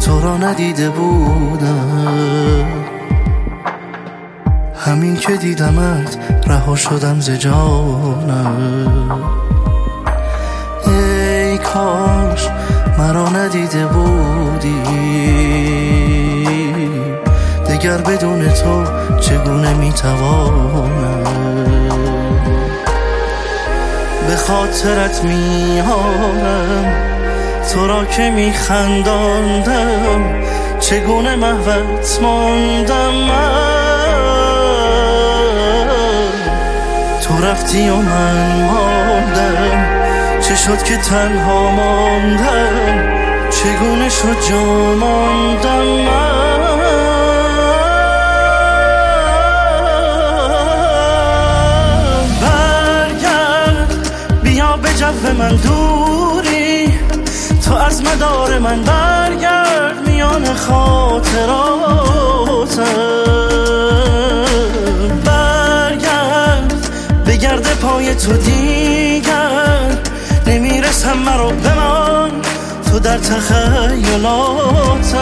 تو را ندیده بودم. همین که دیدمت رها شدم ز جانم. ای کاش مرا ندیده بودی، دگر بدون تو چگونه میتوانم. به خاطرت میارم تو را که میخنداندم، چگونه محوت ماندم من. تو رفتی و من ماندم، چه شد که تنها ماندم، چگونه شد جا ماندم من. برگرد بیا به جو من دوری، تو از مدار من برگرد میان خاطراتم. برگرد بگرد پای تو دیگر نمیرسم، مرا بمان تو در تخیلاتم.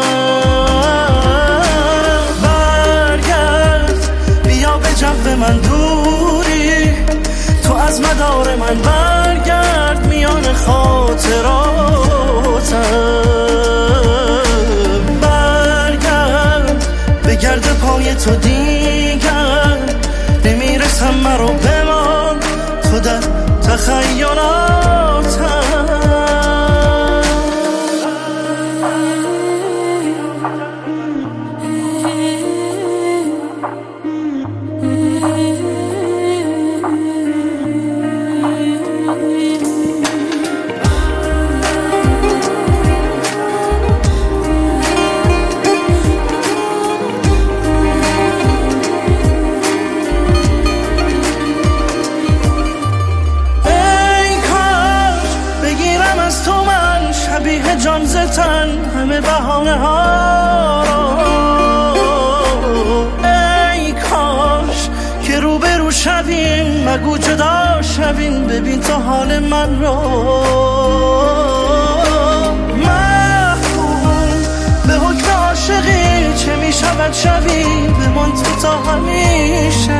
برگرد بیا به جو من دوری، تو از مدار من برگرد میان خاطراتم. برگرد بگرد پای تو دیگر نمیرسم، مرا بمان تو در تخیلاتم. شبیه جان زتن همه بهانه ها را. ای کاش که روبرو شویم، مگو جدا شویم، ببین تو حال من را. محکوم به حکم عاشقی، چه می شود شوی بمان تو تا همیشه.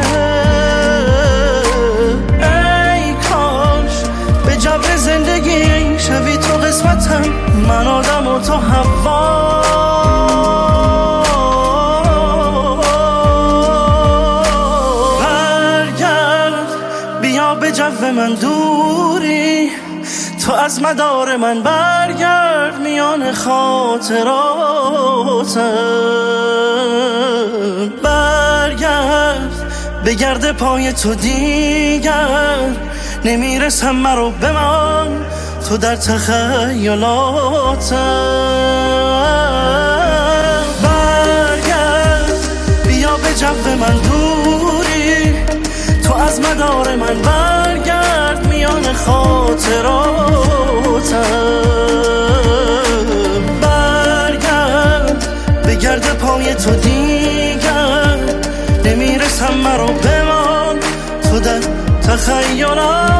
ای کاش به جبر زندگی شوی تو قسمتم، من آدم و تو حوا. برگرد بیا به جو من دوری، تو از مدار من برگرد میان خاطراتم. برگرد بگرد پای تو دیگر نمیرسم، مرا بمان تو در تخیلاتم. برگرد بیا به جو من دوری، تو از مدار من برگرد میان خاطراتم. برگرد بگرد پای تو دیگر نمیرسم، مرا بمان تو در تخیلاتم.